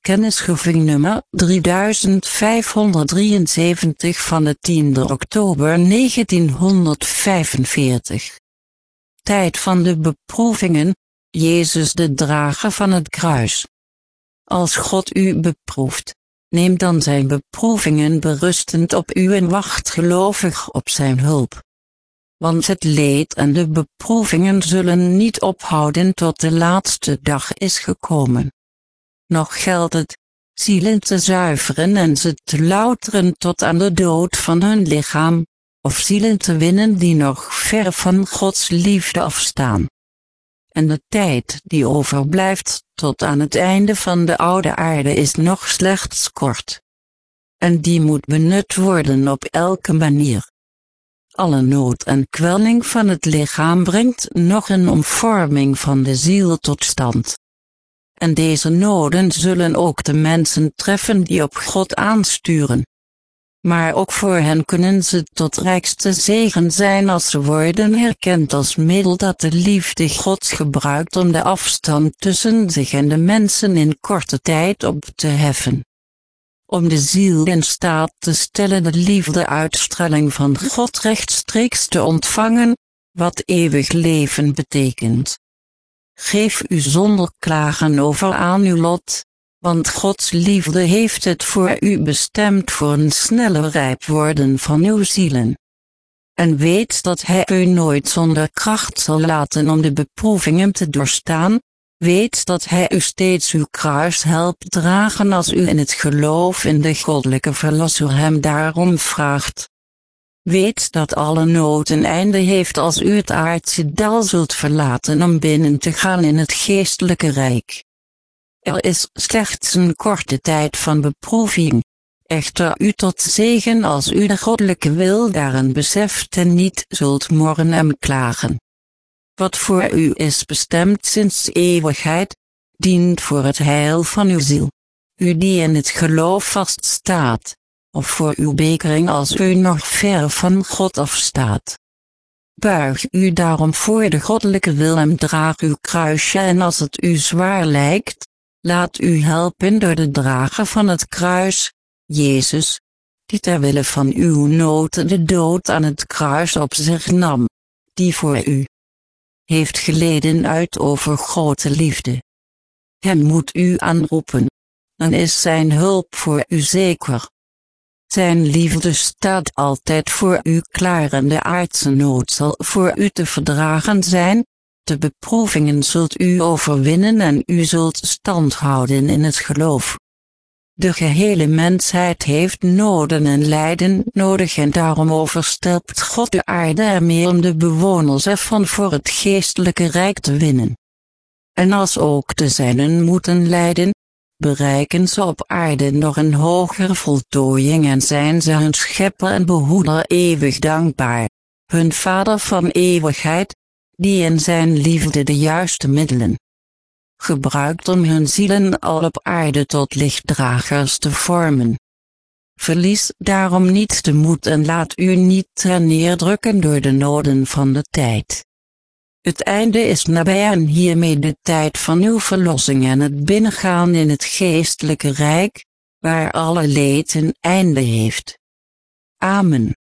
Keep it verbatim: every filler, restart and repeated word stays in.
Kennisgeving nummer drieduizend vijfhonderddrieënzeventig van de tiende oktober negentienhonderdvijfenveertig. Tijd van de beproevingen, Jezus de drager van het kruis. Als God u beproeft, neem dan zijn beproevingen berustend op u en wacht gelovig op zijn hulp. Want het leed en de beproevingen zullen niet ophouden tot de laatste dag is gekomen. Nog geldt het, zielen te zuiveren en ze te louteren tot aan de dood van hun lichaam, of zielen te winnen die nog ver van Gods liefde afstaan. En de tijd die overblijft tot aan het einde van de oude aarde is nog slechts kort. En die moet benut worden op elke manier. Alle nood en kwelling van het lichaam brengt nog een omvorming van de ziel tot stand. En deze noden zullen ook de mensen treffen die op God aansturen. Maar ook voor hen kunnen ze tot rijkste zegen zijn als ze worden herkend als middel dat de liefde Gods gebruikt om de afstand tussen zich en de mensen in korte tijd op te heffen. Om de ziel in staat te stellen de liefde-uitstraling van God rechtstreeks te ontvangen, wat eeuwig leven betekent. Geef u zonder klagen over aan uw lot, want Gods liefde heeft het voor u bestemd voor een snelle rijp worden van uw zielen. En weet dat Hij u nooit zonder kracht zal laten om de beproevingen te doorstaan, weet dat Hij u steeds uw kruis helpt dragen als u in het geloof in de goddelijke verlosser Hem daarom vraagt. Weet dat alle nood een einde heeft als u het aardse dal zult verlaten om binnen te gaan in het geestelijke rijk. Er is slechts een korte tijd van beproeving, echter u tot zegen als u de goddelijke wil daarin beseft en niet zult morren en klagen. Wat voor u is bestemd sinds eeuwigheid, dient voor het heil van uw ziel, u die in het geloof vaststaat, of voor uw bekering als u nog ver van God afstaat. Buig u daarom voor de goddelijke wil en draag uw kruisje en als het u zwaar lijkt, laat u helpen door de drager van het kruis, Jezus, die ter wille van uw nood de dood aan het kruis op zich nam, die voor u heeft geleden uit overgrote liefde. Hem moet u aanroepen, dan is zijn hulp voor u zeker. Zijn liefde staat altijd voor u klaar en de aardse nood zal voor u te verdragen zijn, de beproevingen zult u overwinnen en u zult stand houden in het geloof. De gehele mensheid heeft noden en lijden nodig en daarom overstelpt God de aarde ermee om de bewoners ervan voor het geestelijke rijk te winnen. En als ook de zijnen moeten lijden, bereiken ze op aarde nog een hogere voltooiing en zijn ze hun schepper en behoeder eeuwig dankbaar, hun Vader van eeuwigheid, die in zijn liefde de juiste middelen gebruikt om hun zielen al op aarde tot lichtdragers te vormen. Verlies daarom niet de moed en laat u niet terneerdrukken door de noden van de tijd. Het einde is nabij en hiermee de tijd van uw verlossing en het binnengaan in het geestelijke rijk, waar alle leed een einde heeft. Amen.